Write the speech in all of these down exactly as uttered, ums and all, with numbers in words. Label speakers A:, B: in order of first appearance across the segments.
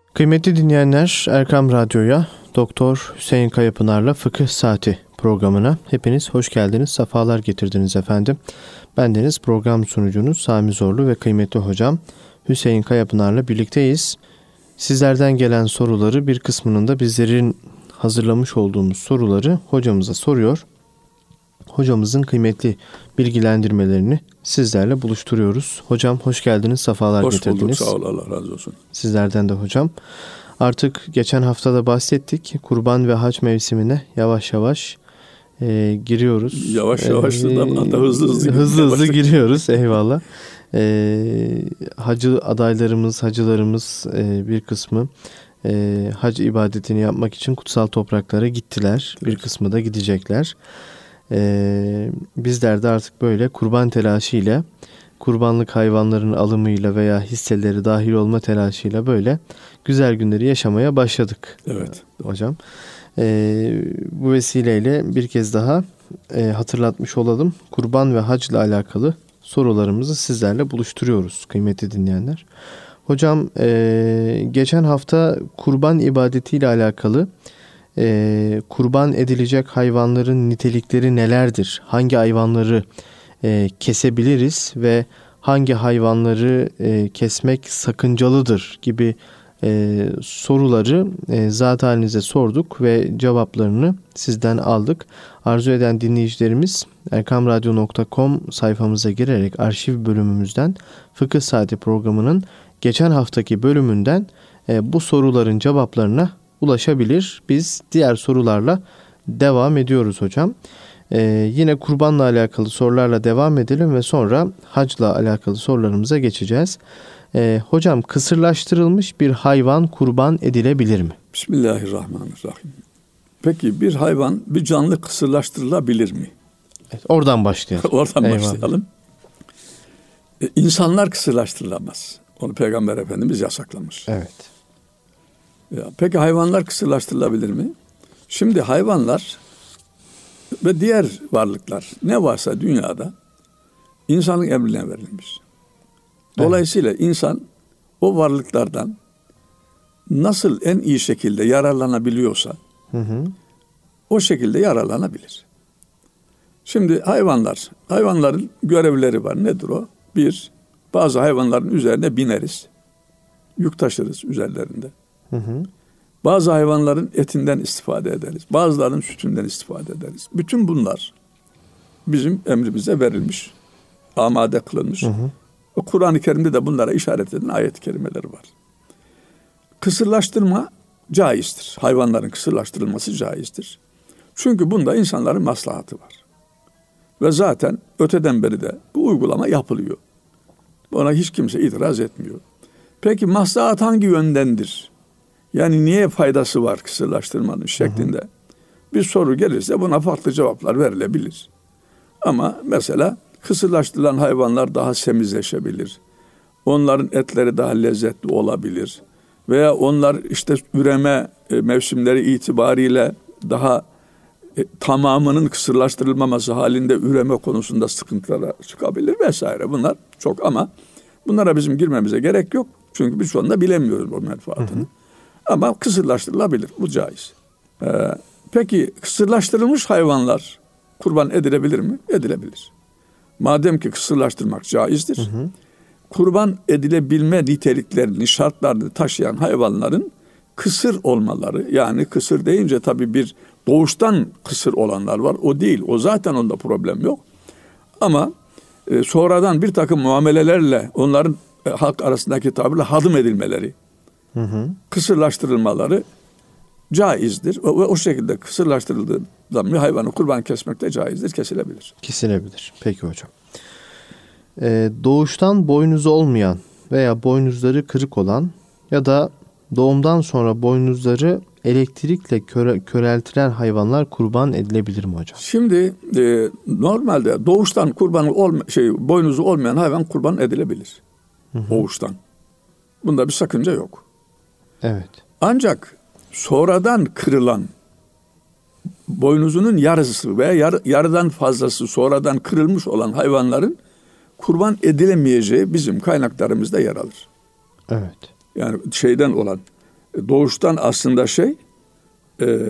A: Kıymetli dinleyenler, Erkam Radyo'ya Doktor Hüseyin Kayapınar'la Fıkıh Saati programına hepiniz hoş geldiniz, sefalar getirdiniz efendim. Bendeniz program sunucunuz Sami Zorlu ve kıymetli hocam Hüseyin Kayapınar'la birlikteyiz. Sizlerden gelen soruları, bir kısmının da bizlerin hazırlamış olduğumuz soruları hocamıza soruyor. Hocamızın kıymetli bilgilendirmelerini sizlerle buluşturuyoruz. Hocam hoş geldiniz, sefalar
B: hoş
A: getirdiniz.
B: Hoş bulduk, sağ ol, Allah razı olsun.
A: Sizlerden de hocam. Artık geçen hafta da bahsettik. Kurban ve hac mevsimine yavaş yavaş e, giriyoruz.
B: Yavaş yavaş
A: e,
B: da hızlı hızlı.
A: Hızlı hızlı giriyoruz, eyvallah. E, hacı adaylarımız, hacılarımız e, bir kısmı e, hac ibadetini yapmak için kutsal topraklara gittiler. Evet. Bir kısmı da gidecekler. Ee, bizler de artık böyle kurban telaşıyla, kurbanlık hayvanların alımıyla veya hisseleri dahil olma telaşıyla böyle güzel günleri yaşamaya başladık.
B: Evet.
A: Hocam. Ee, bu vesileyle bir kez daha e, hatırlatmış olalım. Kurban ve hac ile alakalı sorularımızı sizlerle buluşturuyoruz kıymetli dinleyenler. Hocam e, geçen hafta kurban ibadetiyle alakalı Ee, kurban edilecek hayvanların nitelikleri nelerdir? Hangi hayvanları e, kesebiliriz ve hangi hayvanları e, kesmek sakıncalıdır gibi e, soruları e, zat halinize sorduk ve cevaplarını sizden aldık. Arzu eden dinleyicilerimiz erkamradyo nokta com sayfamıza girerek arşiv bölümümüzden Fıkıh Saati programının geçen haftaki bölümünden e, bu soruların cevaplarına ulaşabilir. Biz diğer sorularla devam ediyoruz hocam. Ee, yine kurbanla alakalı sorularla devam edelim ve sonra hacla alakalı sorularımıza geçeceğiz. Ee, hocam, kısırlaştırılmış bir hayvan kurban edilebilir mi?
B: Bismillahirrahmanirrahim. Peki bir hayvan, bir canlı kısırlaştırılabilir mi?
A: Evet, oradan başlayalım.
B: oradan Eyvallah. başlayalım. Ee, insanlar kısırlaştırılamaz. Onu Peygamber Efendimiz yasaklamış.
A: Evet.
B: Ya, peki hayvanlar kısırlaştırılabilir mi? Şimdi hayvanlar ve diğer varlıklar ne varsa dünyada insanın emrine verilmiş. Dolayısıyla evet. insan o varlıklardan nasıl en iyi şekilde yararlanabiliyorsa hı hı. o şekilde yararlanabilir. Şimdi hayvanlar, hayvanların görevleri var. Nedir o? Bir, bazı hayvanların üzerine bineriz. Yük taşırız üzerlerinde. Hı hı. Bazı hayvanların etinden istifade ederiz. Bazılarının sütünden istifade ederiz. Bütün bunlar bizim emrimize verilmiş. Amade kılınmış. Hı hı. O Kur'an-ı Kerim'de de bunlara işaret eden ayet-i kerimeleri var. Kısırlaştırma caizdir. Hayvanların kısırlaştırılması caizdir. Çünkü bunda insanların maslahatı var. Ve zaten öteden beri de bu uygulama yapılıyor. Buna hiç kimse itiraz etmiyor. Peki maslahat hangi yöndendir? Yani niye faydası var kısırlaştırmanın şeklinde hı hı. bir soru gelirse buna farklı cevaplar verilebilir. Ama mesela kısırlaştırılan hayvanlar daha semizleşebilir. Onların etleri daha lezzetli olabilir. Veya onlar işte üreme mevsimleri itibariyle daha e, tamamının kısırlaştırılmaması halinde üreme konusunda sıkıntılara çıkabilir vesaire. Bunlar çok ama bunlara bizim girmemize gerek yok. Çünkü biz şu anda bilemiyoruz bu menfaatini. Hı hı. Ama kısırlaştırılabilir. Bu caiz. Ee, peki kısırlaştırılmış hayvanlar kurban edilebilir mi? Edilebilir. Madem ki kısırlaştırmak caizdir. Hı hı. Kurban edilebilme niteliklerini, şartlarını taşıyan hayvanların kısır olmaları. Yani kısır deyince tabii bir doğuştan kısır olanlar var. O değil. O zaten onda problem yok. Ama e, sonradan bir takım muamelelerle onların e, halk arasındaki tabirle hadım edilmeleri, hı hı. kısırlaştırılmaları caizdir. Ve o, o şekilde kısırlaştırıldığında bir hayvanı kurban kesmek de caizdir, kesilebilir.
A: Kesilebilir. Peki hocam. Ee, doğuştan boynuzu olmayan veya boynuzları kırık olan ya da doğumdan sonra boynuzları elektrikle köre, köreltilen hayvanlar kurban edilebilir mi hocam?
B: Şimdi e, normalde doğuştan kurbanı olma, şey boynuzu olmayan hayvan kurban edilebilir. Hı hı. Doğuştan. Bunda bir sakınca yok.
A: Evet.
B: Ancak sonradan kırılan boynuzunun yarısı veya yar, yarıdan fazlası sonradan kırılmış olan hayvanların kurban edilemeyeceği bizim kaynaklarımızda yer alır.
A: Evet.
B: Yani şeyden olan doğuştan aslında şey e,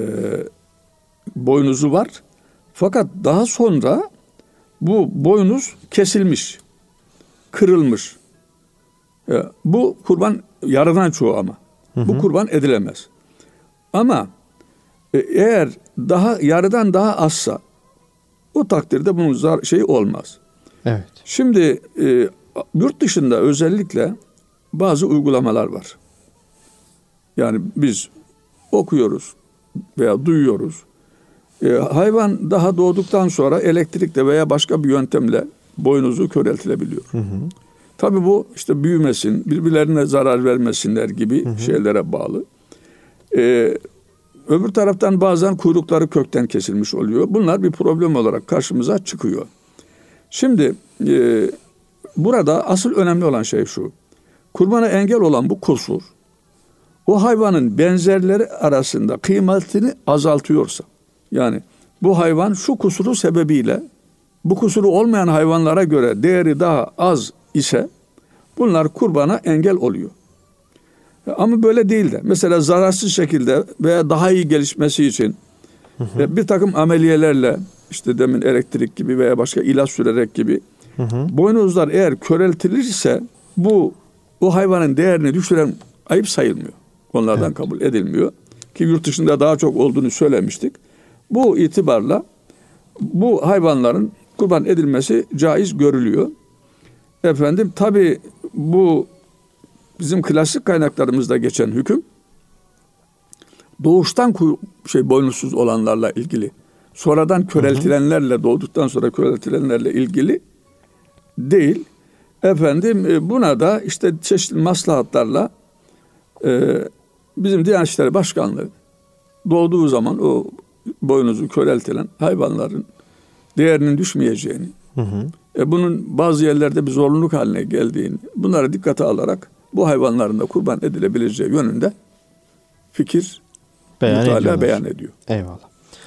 B: boynuzu var. Fakat daha sonra bu boynuz kesilmiş, kırılmış. E, bu kurban yarıdan çoğu ama. Hı hı. Bu kurban edilemez. Ama e, eğer daha yarıdan daha azsa o takdirde bunun zar şey olmaz.
A: Evet.
B: Şimdi e, yurt dışında özellikle bazı uygulamalar var. Yani biz okuyoruz veya duyuyoruz. E, hayvan daha doğduktan sonra elektrikle veya başka bir yöntemle boynuzu köreltilebiliyor. Hı hı. Tabii bu işte büyümesin, birbirlerine zarar vermesinler gibi hı hı. şeylere bağlı. E, öbür taraftan bazen kuyrukları kökten kesilmiş oluyor. Bunlar bir problem olarak karşımıza çıkıyor. Şimdi e, burada asıl önemli olan şey şu. Kurbana engel olan bu kusur, o hayvanın benzerleri arasında kıymetini azaltıyorsa, yani bu hayvan şu kusuru sebebiyle bu kusuru olmayan hayvanlara göre değeri daha az ise bunlar kurbana engel oluyor. Ama böyle değil de mesela zararsız şekilde veya daha iyi gelişmesi için hı hı. bir takım ameliyelerle işte demin elektrik gibi veya başka ilaç sürerek gibi hı hı. boynuzlar eğer köreltilirse bu o hayvanın değerini düşüren ayıp sayılmıyor. Onlardan evet. kabul edilmiyor. Ki yurt dışında daha çok olduğunu söylemiştik. Bu itibarla bu hayvanların kurban edilmesi caiz görülüyor. Efendim tabii bu bizim klasik kaynaklarımızda geçen hüküm doğuştan şey boynuzsuz olanlarla ilgili. Sonradan köreltilenlerle, doğduktan sonra köreltilenlerle ilgili değil. Efendim buna da işte çeşitli maslahatlarla e, bizim Diyanet İşleri Başkanlığı doğduğu zaman o boynuzu köreltilen hayvanların değerinin düşmeyeceğini, hı hı. E, bunun bazı yerlerde bir zorunluluk haline geldiğini, bunları dikkate alarak bu hayvanların da kurban edilebileceği yönünde fikir beyan, beyan ediyor.
A: Eyvallah.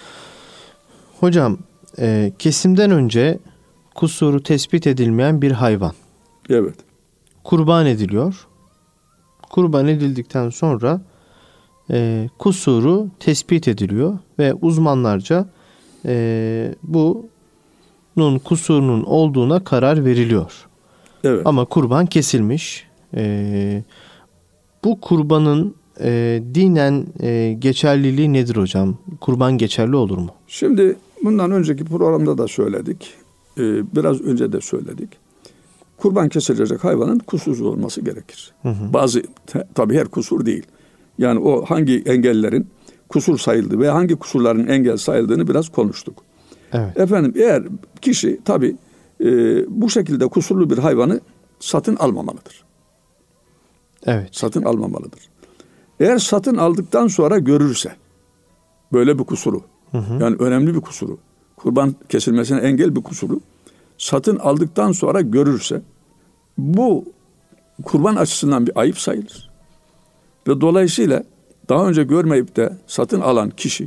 A: Hocam, e, kesimden önce kusuru tespit edilmeyen bir hayvan.
B: Evet.
A: Kurban ediliyor. Kurban edildikten sonra e, kusuru tespit ediliyor ve uzmanlarca e, bunun kusurunun olduğuna karar veriliyor.
B: Evet.
A: Ama kurban kesilmiş. E, bu kurbanın e, dinen e, geçerliliği nedir hocam? Kurban geçerli olur mu?
B: Şimdi bundan önceki programda da söyledik. E, biraz önce de söyledik. Kurban kesilecek hayvanın kusursuz olması gerekir. Hı hı. Bazı tabii her kusur değil. Yani o hangi engellerin kusur sayıldığı ve hangi kusurların engel sayıldığını biraz konuştuk.
A: Evet.
B: Efendim eğer kişi tabii e, bu şekilde kusurlu bir hayvanı satın almamalıdır.
A: Evet.
B: Satın almamalıdır. Eğer satın aldıktan sonra görürse böyle bir kusuru, hı hı. yani önemli bir kusuru, kurban kesilmesine engel bir kusuru satın aldıktan sonra görürse bu kurban açısından bir ayıp sayılır. Ve dolayısıyla daha önce görmeyip de satın alan kişi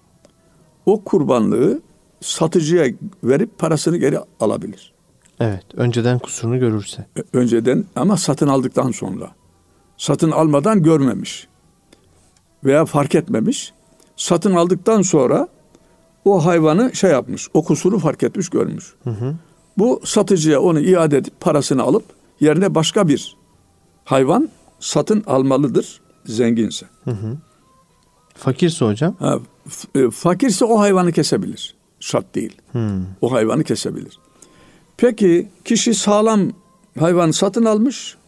B: o kurbanlığı satıcıya verip parasını geri alabilir.
A: Evet, önceden kusurunu görürse.
B: Önceden ama satın aldıktan sonra. Satın almadan görmemiş veya fark etmemiş. Satın aldıktan sonra o hayvanı şey yapmış, o kusuru fark etmiş, görmüş. Hı hı. Bu satıcıya onu iade edip parasını alıp yerine başka bir hayvan satın almalıdır zenginse.
A: Hı hı. Fakirse hocam?
B: Ha, f- fakirse o hayvanı kesebilir. Şart değil. Hı. O hayvanı kesebilir. Peki kişi sağlam hayvanı satın almış.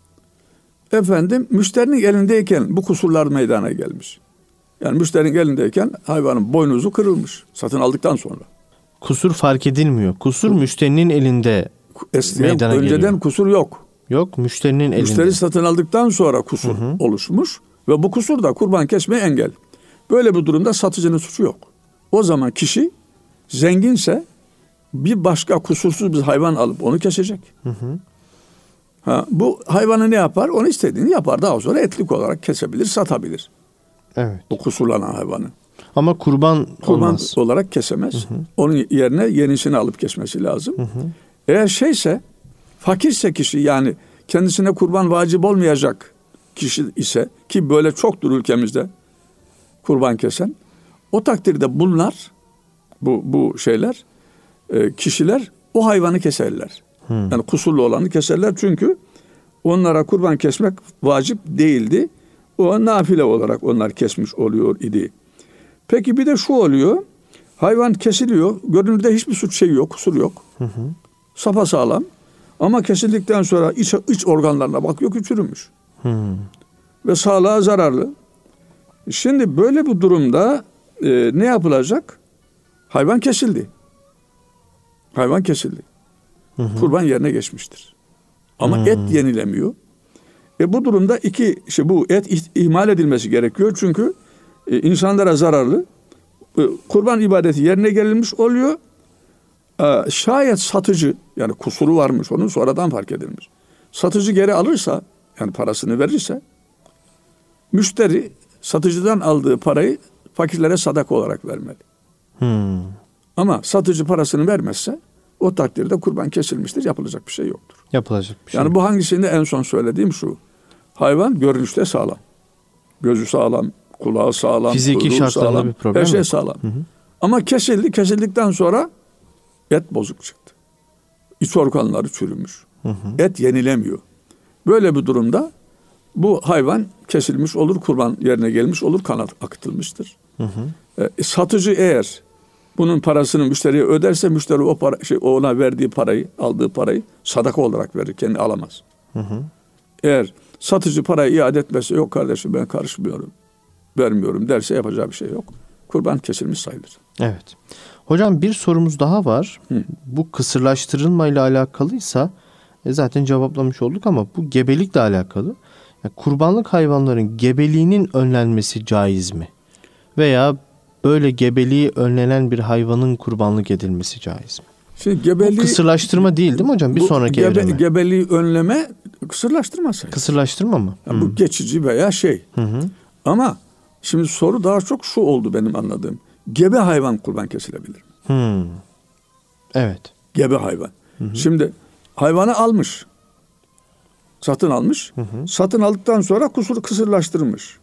B: Efendim müşterinin elindeyken bu kusurlar meydana gelmiş. Yani müşterinin elindeyken hayvanın boynuzu kırılmış. Satın aldıktan sonra.
A: Kusur fark edilmiyor. Kusur müşterinin elinde
B: Eskiden,
A: meydana
B: önceden
A: geliyor.
B: kusur yok.
A: Yok, müşterinin elinde.
B: Müşteri satın aldıktan sonra kusur hı hı. oluşmuş ve bu kusur da kurban kesmeye engel. Böyle bir durumda satıcının suçu yok. O zaman kişi zenginse bir başka kusursuz bir hayvan alıp onu kesecek. Hı hı. Ha, bu hayvanı ne yapar? Onu istediğini yapar. Daha sonra etlik olarak kesebilir, satabilir.
A: Evet.
B: O kusurlanan hayvanı.
A: Ama kurban,
B: kurban
A: olmaz.
B: olarak kesemez. Hı hı. Onun yerine yenisini alıp kesmesi lazım. Hı hı. Eğer şeyse, fakirse kişi, yani kendisine kurban vacip olmayacak kişi ise, ki böyle çoktur ülkemizde kurban kesen, o takdirde bunlar, bu bu şeyler, e, kişiler o hayvanı keserler. Hmm. Yani kusurlu olanı keserler, çünkü onlara kurban kesmek vacip değildi. O nafile olarak onlar kesmiş oluyor idi. Peki bir de şu oluyor. Hayvan kesiliyor. Görünürde hiçbir suç şey yok, kusur yok. Hı hı. Sapasağlam. Ama kesildikten sonra iç, iç organlarına bakıyor ki çürümüş. Hı. Ve sağlığa zararlı. Şimdi böyle bir durumda e, ne yapılacak? Hayvan kesildi. Hayvan kesildi. Hı hı. Kurban yerine geçmiştir. Ama hı. et yenilemiyor. E bu durumda iki, işte bu et ihmal edilmesi gerekiyor. Çünkü e, insanlara zararlı. E, kurban ibadeti yerine gelinmiş oluyor. E, şayet satıcı, yani kusuru varmış onun, sonradan fark edilmiş. Satıcı geri alırsa, yani parasını verirse, müşteri satıcıdan aldığı parayı fakirlere sadaka olarak vermeli. Hmm. Ama satıcı parasını vermezse o takdirde kurban kesilmiştir, yapılacak bir şey yoktur.
A: Yapılacak bir şey.
B: Yani bu hangisinde en son söylediğim şu. Hayvan görünüşte sağlam. Gözü sağlam, kulağı sağlam,
A: fiziki şartlarında sağlam, bir problem
B: her şey
A: yok.
B: sağlam. Hı hı. Ama kesildi, kesildikten sonra et bozuk çıktı. İç organları çürümüş. Hı hı. Et yenilemiyor. Böyle bir durumda bu hayvan kesilmiş olur, kurban yerine gelmiş olur, kan akıtılmıştır. Hı hı. E, satıcı eğer bunun parasını müşteriye öderse, müşteri o para, şey, ona verdiği parayı, aldığı parayı sadaka olarak verir, kendi alamaz. Hı hı. Eğer satıcı parayı iade etmezse, yok kardeşim ben karışmıyorum, vermiyorum derse, yapacağı bir şey yok. Kurban kesilmiş sayılır.
A: Evet. Hocam bir sorumuz daha var. Hı. Bu kısırlaştırılma ile alakalıysa e zaten cevaplamış olduk, ama bu gebelikle alakalı. Yani kurbanlık hayvanların gebeliğinin önlenmesi caiz mi? Veya böyle gebeliği önlenen bir hayvanın kurbanlık edilmesi caiz mi?
B: Şimdi gebeliği,
A: bu kısırlaştırma değil değil mi hocam? Bir sonraki gebe, evreme.
B: Gebeliği önleme kısırlaştırma sayılır.
A: Kısırlaştırma mı?
B: Yani bu geçici veya şey. Hı hı. Ama şimdi soru daha çok şu oldu benim anladığım. Gebe hayvan kurban kesilebilir mi?
A: Hı. Evet.
B: Gebe hayvan. Hı hı. Şimdi hayvanı almış. Satın almış. Hı hı. Satın aldıktan sonra kusur kısırlaştırmış.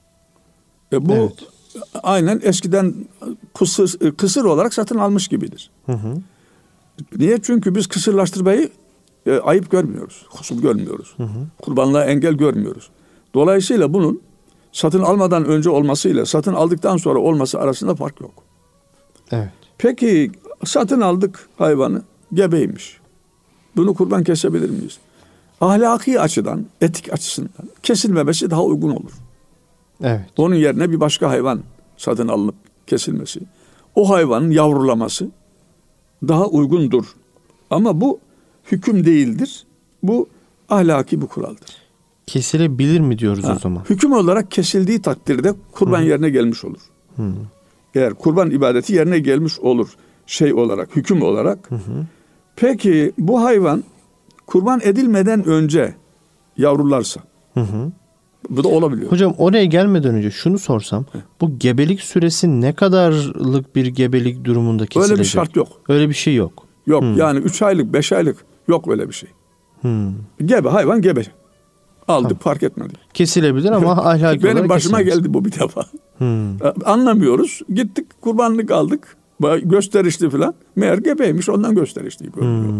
B: E bu evet. aynen eskiden kısır, kısır olarak satın almış gibidir. Hı hı. Niye? Çünkü biz kısırlaştırmayı e, ayıp görmüyoruz. Kusur görmüyoruz. Hı hı. Kurbanlığa engel görmüyoruz. Dolayısıyla bunun satın almadan önce olmasıyla satın aldıktan sonra olması arasında fark yok.
A: Evet.
B: Peki satın aldık hayvanı, gebeymiş. Bunu kurban kesebilir miyiz? Ahlaki açıdan, etik açısından kesilmemesi daha uygun olur.
A: Evet.
B: Onun yerine bir başka hayvan satın alınıp kesilmesi, o hayvanın yavrulaması daha uygundur. Ama bu hüküm değildir. Bu ahlaki bir kuraldır.
A: Kesilebilir mi diyoruz ha, o zaman?
B: Hüküm olarak kesildiği takdirde kurban Hı. yerine gelmiş olur. Hı. Eğer kurban ibadeti yerine gelmiş olur şey olarak, hüküm olarak. Hı hı. Peki bu hayvan kurban edilmeden önce yavrularsa, hı hı. bu da olabiliyor.
A: Hocam oraya gelmeden önce şunu sorsam, Hı. bu gebelik süresi ne kadarlık bir gebelik durumunda kesilecek?
B: Öyle bir şart yok.
A: Öyle bir şey yok.
B: Yok Hı. yani üç aylık, beş aylık yok öyle bir şey. Hı. Gebe, hayvan gebe. Aldık, tamam. Fark etmedi.
A: Kesilebilir ama ahlaki olarak
B: benim başıma
A: kesilmez.
B: geldi bu bir defa. Hmm. Anlamıyoruz. Gittik kurbanlık aldık. Gösterişli falan. Meğer gebeymiş, ondan gösterişli. Hmm.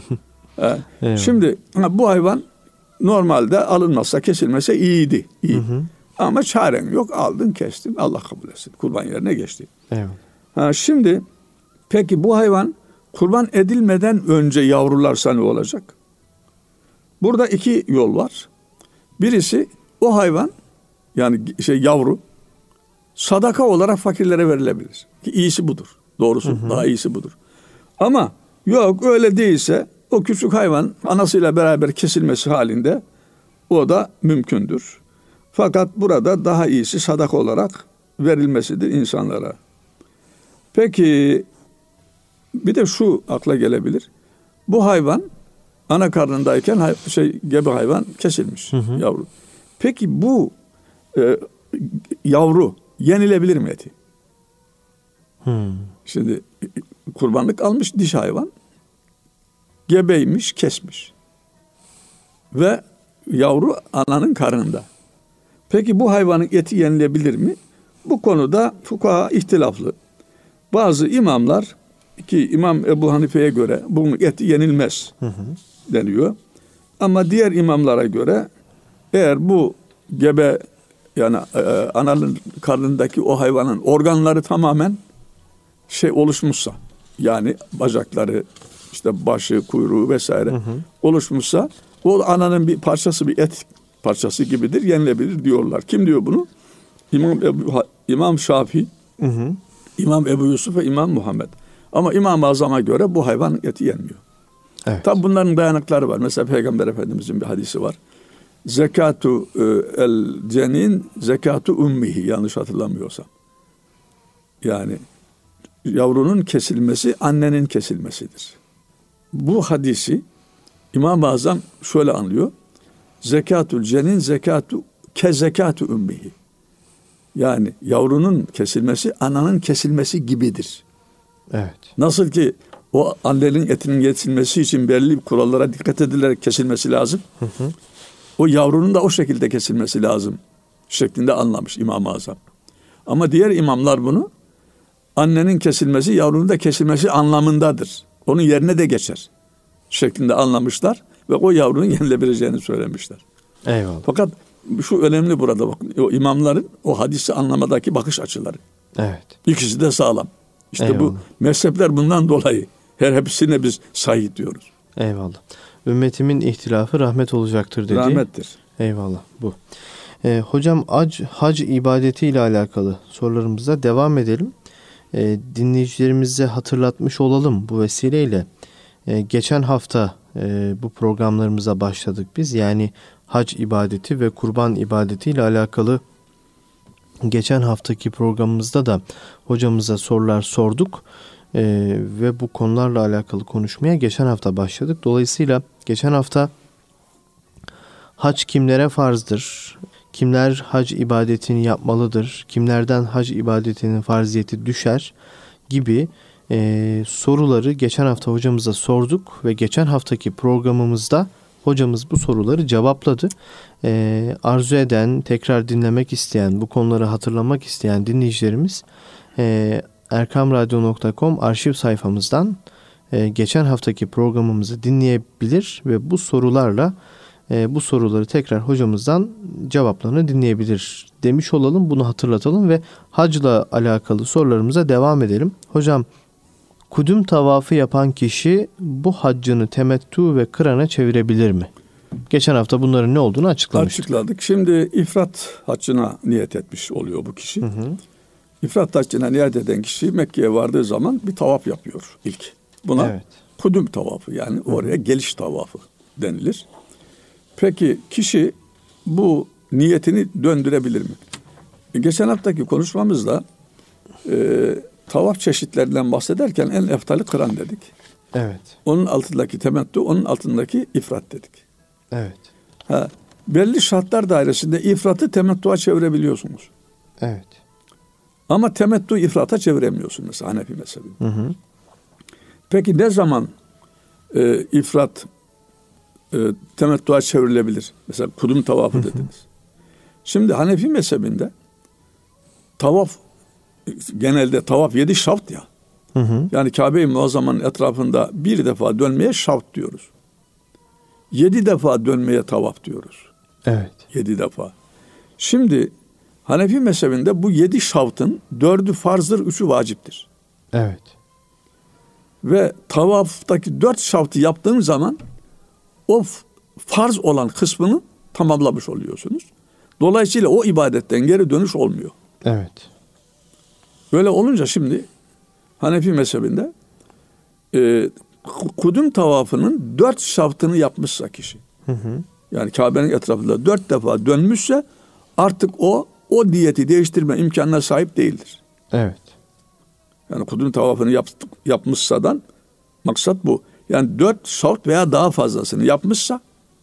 B: evet. Şimdi bu hayvan normalde alınmazsa, kesilmese iyiydi. İyi. Hı hı. Ama çaren yok. Aldın, kestin. Allah kabul etsin. Kurban yerine geçti. Evet. Ha, şimdi peki bu hayvan kurban edilmeden önce yavrularsa ne olacak? Burada iki yol var. Birisi o hayvan, yani şey yavru, sadaka olarak fakirlere verilebilir. Ki iyisi budur. Doğrusu hı hı. daha iyisi budur. Ama yok öyle değilse o küçük hayvan anasıyla beraber kesilmesi halinde o da mümkündür. Fakat burada daha iyisi sadaka olarak verilmesidir insanlara. Peki bir de şu akla gelebilir. Bu hayvan ana karnındayken şey gebe hayvan kesilmiş, hı hı. yavru. Peki bu e, yavru yenilebilir mi eti? Hmm. Şimdi kurbanlık almış diş hayvan, gebeymiş, kesmiş ve yavru ananın karnında. Peki bu hayvanın eti yenilebilir mi? Bu konuda fukaha ihtilaflı. Bazı imamlar ki İmam Ebu Hanife'ye göre bunun eti yenilmez hı hı. deniyor. Ama diğer imamlara göre eğer bu gebe yani e, ananın karnındaki o hayvanın organları tamamen şey oluşmuşsa yani bacakları işte başı kuyruğu vesaire hı hı. oluşmuşsa o ananın bir parçası bir et parçası gibidir yenilebilir diyorlar. Kim diyor bunu? İmam Ebu, İmam Şafii, hı hı. İmam Ebu Yusuf ve İmam Muhammed. Ama İmam-ı Azam'a göre bu hayvan eti yenmiyor. Evet. Tabi bunların dayanıkları var. Mesela Peygamber Efendimizin bir hadisi var. Zekatu el cenin, zekatu ummihi yanlış hatırlamıyorsam. Yani yavrunun kesilmesi annenin kesilmesidir. Bu hadisi İmam-ı Azam şöyle anlıyor. Zekatul cenin zekatu ke zekatu ummihi. Yani yavrunun kesilmesi ananın kesilmesi gibidir.
A: Evet.
B: Nasıl ki o annenin etinin kesilmesi için belli kurallara dikkat edilerek kesilmesi lazım. Hı hı. O yavrunun da o şekilde kesilmesi lazım şeklinde anlamış İmam-ı Azam. Ama diğer imamlar bunu annenin kesilmesi yavrunun da kesilmesi anlamındadır. Onun yerine de geçer şeklinde anlamışlar ve o yavrunun yenilebileceğini söylemişler.
A: Eyvallah. Fakat
B: şu önemli burada bakın. O imamların o hadisi anlamadaki bakış açıları.
A: Evet.
B: İkisi de sağlam. İşte
A: Eyvallah.
B: Bu mezhepler bundan dolayı her hepsine biz sahih diyoruz.
A: Eyvallah. Ümmetimin ihtilafı rahmet olacaktır dedi.
B: Rahmettir.
A: Eyvallah bu. Ee, hocam hac, hac ibadeti ile alakalı sorularımıza devam edelim. Ee, dinleyicilerimize hatırlatmış olalım bu vesileyle. Ee, geçen hafta e, bu programlarımıza başladık biz. Yani hac ibadeti ve kurban ibadeti ile alakalı geçen haftaki programımızda da hocamıza sorular sorduk. Ee, ve bu konularla alakalı konuşmaya geçen hafta başladık. Dolayısıyla geçen hafta hac kimlere farzdır? Kimler hac ibadetini yapmalıdır? Kimlerden hac ibadetinin farziyeti düşer? Gibi e, soruları geçen hafta hocamıza sorduk ve geçen haftaki programımızda hocamız bu soruları cevapladı. E, arzu eden, tekrar dinlemek isteyen, bu konuları hatırlamak isteyen dinleyicilerimiz e, erkam radyo nokta com arşiv sayfamızdan e, geçen haftaki programımızı dinleyebilir ve bu sorularla e, bu soruları tekrar hocamızdan cevaplarını dinleyebilir demiş olalım. Bunu hatırlatalım ve hacla alakalı sorularımıza devam edelim. Hocam, kudüm tavafı yapan kişi bu haccını temettü ve kırana çevirebilir mi? Geçen hafta bunların ne olduğunu açıklamıştık.
B: Açıkladık. Şimdi ifrat haccına niyet etmiş oluyor bu kişi. Hı hı. İfrat haccına niyet eden kişi Mekke'ye vardığı zaman bir tavaf yapıyor ilk. Buna evet. kudüm tavafı yani oraya hı. geliş tavafı denilir. Peki kişi bu niyetini döndürebilir mi? Geçen haftaki konuşmamızda e, tavaf çeşitlerinden bahsederken en eftali kıran dedik.
A: Evet.
B: Onun altındaki temettü, onun altındaki ifrat dedik.
A: Evet.
B: Ha, belli şartlar dairesinde ifratı temettüye çevirebiliyorsunuz.
A: Evet.
B: Ama temettü ifrata çeviremiyorsun mesela Hanefi mezhebinde. Hı hı. Peki ne zaman e, ifrat e, temettüye çevrilebilir? Mesela kudüm tavafı hı hı. dediniz. Şimdi Hanefi mezhebinde tavaf genelde tavaf yedi şaft ya. Hı hı. Yani Kabe-i Muazzama'nın etrafında bir defa dönmeye şaft diyoruz. Yedi defa dönmeye tavaf diyoruz.
A: Evet.
B: Yedi defa. Şimdi Hanefi mezhebinde bu yedi şaftın dördü farzdır, üçü vaciptir.
A: Evet.
B: Ve tavaftaki dört şaftı yaptığın zaman o farz olan kısmını tamamlamış oluyorsunuz. Dolayısıyla o ibadetten geri dönüş olmuyor.
A: Evet.
B: Böyle olunca şimdi Hanefi mezhebinde e, kudüm tavafının dört şaftını yapmışsa kişi, hı hı. yani Kabe'nin etrafında dört defa dönmüşse artık o o niyeti değiştirme imkanına sahip değildir.
A: Evet.
B: Yani kudüm tavafını yaptık, yapmışsadan maksat bu. Yani dört şaft veya daha fazlasını yapmışsa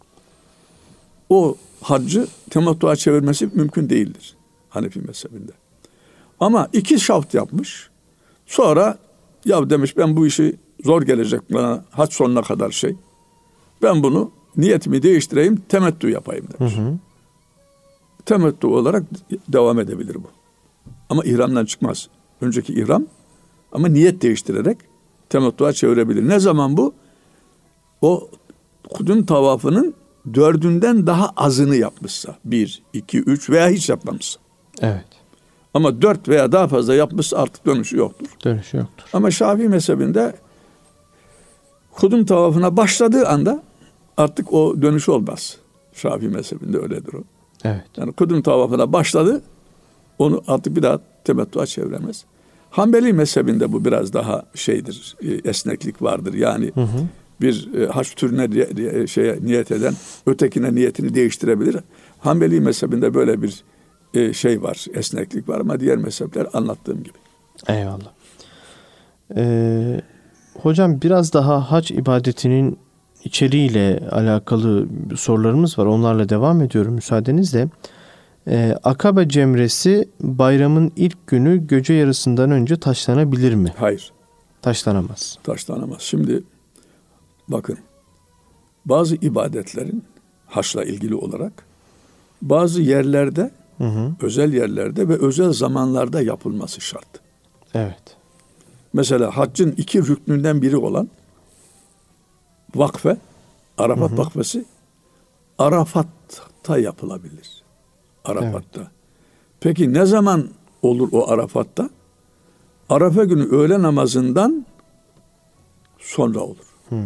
B: o haccı temettüye çevirmesi mümkün değildir Hanefi mezhebinde. Ama iki şaft yapmış. Sonra ya demiş ben bu işi zor gelecek bana hac sonuna kadar şey. Ben bunu niyetimi değiştireyim temettü yapayım demiş. Hı hı. temettü olarak devam edebilir bu. Ama ihramdan çıkmaz. Önceki ihram ama niyet değiştirerek temettüye çevirebilir. Ne zaman bu? O kudüm tavafının dördünden daha azını yapmışsa. Bir, iki, üç veya hiç yapmamışsa.
A: Evet.
B: Ama dört veya daha fazla yapmışsa artık dönüşü yoktur.
A: Dönüşü yoktur.
B: Ama Şafii mezhebinde kudüm tavafına başladığı anda artık o dönüş olmaz. Şafii mezhebinde öyledir o.
A: Evet.
B: Yani kudüm tavafına başladı, onu artık bir daha temettüye çeviremez. Hanbeli mezhebinde bu biraz daha şeydir, esneklik vardır. Yani hı hı. bir e, haç türüne şeye niyet eden ötekine niyetini değiştirebilir. Hanbeli mezhebinde böyle bir e, şey var, esneklik var ama diğer mezhepler anlattığım gibi.
A: Eyvallah. Ee, hocam biraz daha hac ibadetinin içeriğiyle alakalı sorularımız var. Onlarla devam ediyorum müsaadenizle. Ee, Akabe cemresi bayramın ilk günü gece yarısından önce taşlanabilir mi?
B: Hayır.
A: Taşlanamaz.
B: Taşlanamaz. Şimdi bakın, bazı ibadetlerin haçla ilgili olarak bazı yerlerde, hı hı. özel yerlerde ve özel zamanlarda yapılması şart.
A: Evet.
B: Mesela haccın iki rüknünden biri olan vakfe, Arafat hı hı. vakfesi Arafat'ta yapılabilir. Arafat'ta. Evet. Peki ne zaman olur o Arafat'ta? Arafa günü öğle namazından sonra olur. Hmm.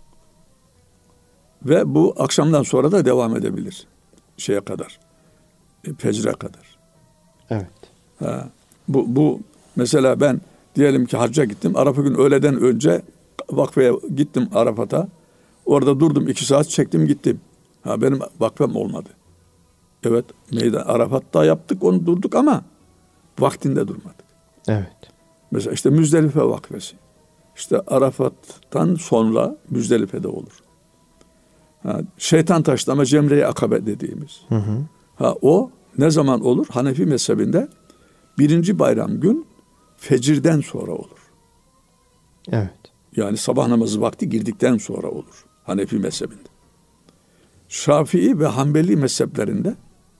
B: Ve bu akşamdan sonra da devam edebilir. Şeye kadar. E, fecre kadar.
A: Evet.
B: Ha, bu, bu mesela ben diyelim ki hacca gittim. Arafa günü öğleden önce vakfeye gittim Arafat'a. Orada durdum iki saat çektim gittim. Ha, benim vakfem olmadı. Evet, meydan Arafat'ta yaptık, onu durduk ama vaktinde durmadık.
A: Evet.
B: Mesela işte Müzdelife vakfesi. İşte Arafat'tan sonra Müzdelife'de olur. Ha, şeytan taşlama cemre-i akabe dediğimiz. Hı hı. Ha, o ne zaman olur? Hanefi mezhebinde birinci bayram gün fecirden sonra olur.
A: Evet.
B: Yani sabah namazı vakti girdikten sonra olur. Hanefi mezhebinde. Şafii ve Hanbeli mezheplerinde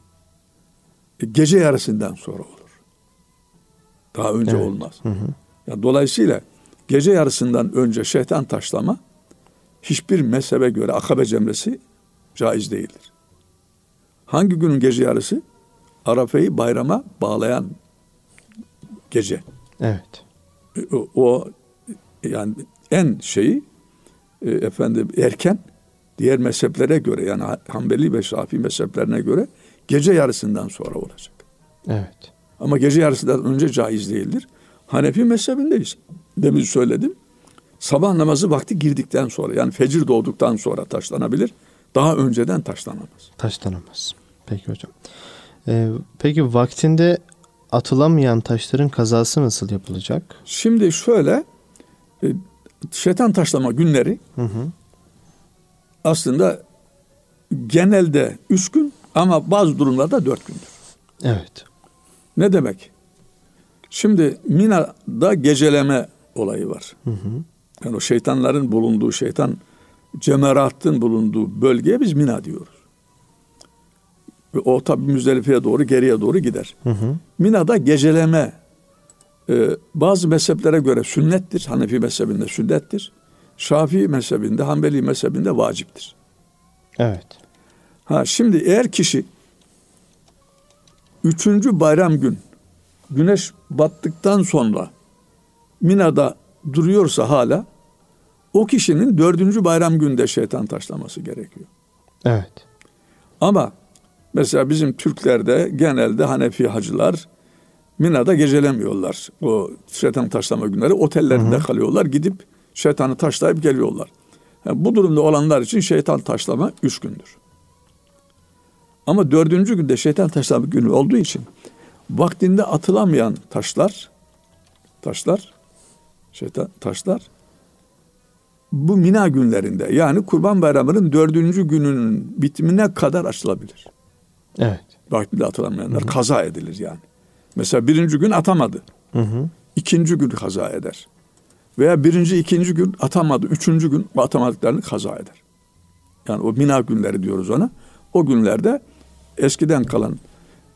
B: gece yarısından sonra olur. Daha önce evet. olmaz. Hı hı. Yani dolayısıyla gece yarısından önce şeytan taşlama hiçbir mezhebe göre akabe cemresi caiz değildir. Hangi günün gece yarısı? Arafe'yi bayrama bağlayan gece.
A: Evet.
B: O, o yani en şeyi e, efendim erken diğer mezheplere göre yani Hanbeli ve Şafii mezheplerine göre gece yarısından sonra olacak.
A: Evet.
B: Ama gece yarısından önce caiz değildir. Hanefi mezhebindeyiz. Demin söyledim. Sabah namazı vakti girdikten sonra yani fecir doğduktan sonra taşlanabilir. Daha önceden taşlanamaz.
A: Taşlanamaz. Peki hocam. Ee, peki vaktinde atılamayan taşların kazası nasıl yapılacak?
B: Şimdi şöyle e, şeytan taşlama günleri hı hı. aslında genelde üç gün ama bazı durumlarda dört gündür.
A: Evet.
B: Ne demek? Şimdi Mina'da geceleme olayı var. Hı hı. Yani o şeytanların bulunduğu, şeytan cemeratın bulunduğu bölgeye biz Mina diyoruz. Ve o tabi Müzdelife'ye doğru, geriye doğru gider. Hı hı. Mina'da geceleme e, bazı mezheplere göre sünnettir. Hanefi mezhebinde sünnettir. Şafii mezhebinde, Hanbeli mezhebinde vaciptir.
A: Evet.
B: Ha şimdi eğer kişi üçüncü bayram gün güneş battıktan sonra Mina'da duruyorsa hala o kişinin dördüncü bayram günde şeytan taşlaması gerekiyor.
A: Evet.
B: Ama mesela bizim Türklerde genelde Hanefi hacılar Mina'da gecelemiyorlar. O şeytan taşlama günleri otellerinde hı hı. kalıyorlar. Gidip şeytanı taşlayıp geliyorlar. Yani bu durumda olanlar için şeytan taşlama üç gündür. Ama dördüncü günde şeytan taşlama günü olduğu için vaktinde atılamayan taşlar taşlar şeytan taşlar bu Mina günlerinde yani Kurban Bayramı'nın dördüncü gününün bitimine kadar açılabilir.
A: Evet.
B: Vaktinde atılamayanlar hı hı. kaza edilir yani. Mesela birinci gün atamadı. Hı hı. İkinci gün kaza eder. Veya birinci, ikinci gün atamadı. Üçüncü gün atamadıklarını kaza eder. Yani o Mina günleri diyoruz ona. O günlerde eskiden kalan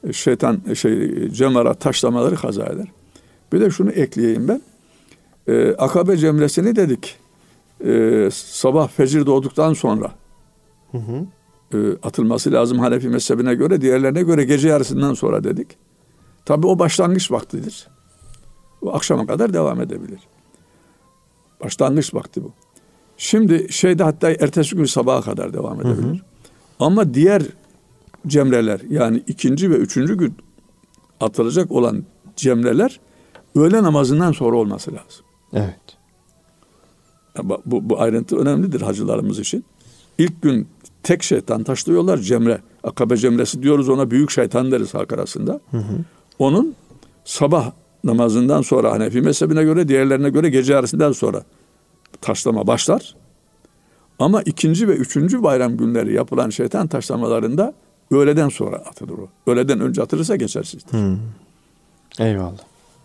B: şeytan şey cemarat taşlamaları kaza eder. Bir de şunu ekleyeyim ben. Ee, Akabe cemresini dedik. Ee, sabah fecir doğduktan sonra
A: Hı hı.
B: e, atılması lazım Hanefi mezhebine göre. Diğerlerine göre gece yarısından sonra dedik. Tabii o başlangıç vaktidir. Bu akşama kadar devam edebilir. Başlangıç vakti bu. Şimdi şeyde hatta ertesi gün sabaha kadar devam edebilir. Hı hı. Ama diğer cemreler yani ikinci ve üçüncü gün atılacak olan cemreler öğle namazından sonra olması lazım.
A: Evet.
B: Bu, bu ayrıntı önemlidir hacılarımız için. İlk gün tek şeytan taşlıyorlar cemre. Akabe cemresi diyoruz ona, büyük şeytan deriz halk arasında. Hı hı. Onun sabah namazından sonra Hanefi mezhebine göre, diğerlerine göre gece yarısından sonra taşlama başlar. Ama ikinci ve üçüncü bayram günleri yapılan şeytan taşlamalarında öğleden sonra atılır o. Öğleden önce atılırsa geçersizdir. Hmm.
A: Eyvallah.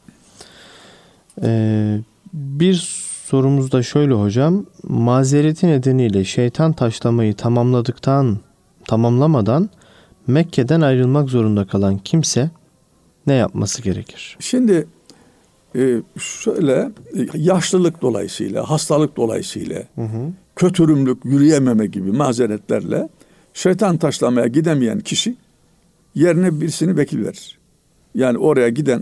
A: Ee, bir sorumuz da şöyle hocam. Mazereti nedeniyle şeytan taşlamayı tamamladıktan, tamamlamadan Mekke'den ayrılmak zorunda kalan kimse ne yapması gerekir?
B: Şimdi e, şöyle yaşlılık dolayısıyla, hastalık dolayısıyla, hı hı. kötürümlük, yürüyememe gibi mazeretlerle şeytan taşlamaya gidemeyen kişi yerine birisini vekil verir. Yani oraya giden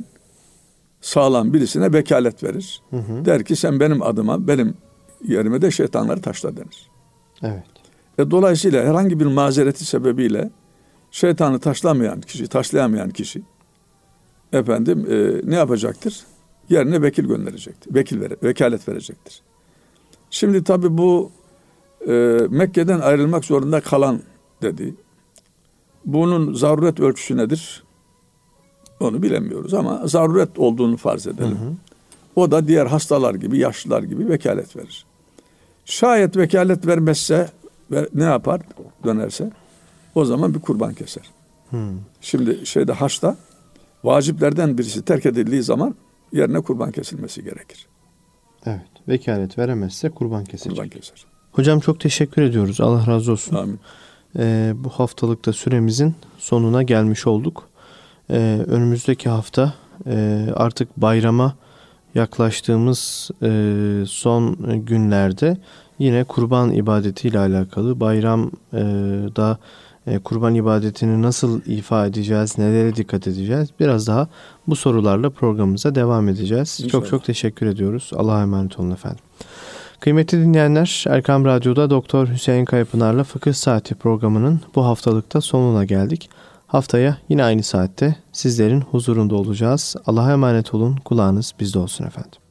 B: sağlam birisine vekalet verir. Hı hı. Der ki sen benim adıma, benim yerime de şeytanları taşla denir.
A: Evet.
B: E, dolayısıyla herhangi bir mazereti sebebiyle şeytanı taşlamayan kişi, taşlayamayan kişi efendim e, ne yapacaktır? Yerine vekil gönderecektir. Vekil vere, vekalet verecektir. Şimdi tabii bu e, Mekke'den ayrılmak zorunda kalan dedi. Bunun zaruret ölçüsü nedir? Onu bilemiyoruz ama zaruret olduğunu farz edelim. Hı hı. O da diğer hastalar gibi, yaşlılar gibi vekalet verir. Şayet vekalet vermezse ve ne yapar? Dönerse o zaman bir kurban keser. Hı. Şimdi şeyde haçta vaciplerden birisi terk edildiği zaman yerine kurban kesilmesi gerekir.
A: Evet. Vekalet veremezse kurban kesecek.
B: Kurban keser.
A: Hocam çok teşekkür ediyoruz. Allah razı olsun.
B: Amin.
A: Ee, bu haftalıkta süremizin sonuna gelmiş olduk. Ee, önümüzdeki hafta e, artık bayrama yaklaştığımız e, son günlerde yine kurban ibadetiyle alakalı bayramda e, kurban ibadetini nasıl ifa edeceğiz, nelere dikkat edeceğiz, biraz daha bu sorularla programımıza devam edeceğiz. İnşallah. Çok çok teşekkür ediyoruz. Allah'a emanet olun efendim. Kıymetli dinleyenler, Erkam Radyo'da Doktor Hüseyin Kayapınar'la Fıkıh Saati programının bu haftalıkta sonuna geldik. Haftaya yine aynı saatte sizlerin huzurunda olacağız. Allah'a emanet olun. Kulağınız bizde olsun efendim.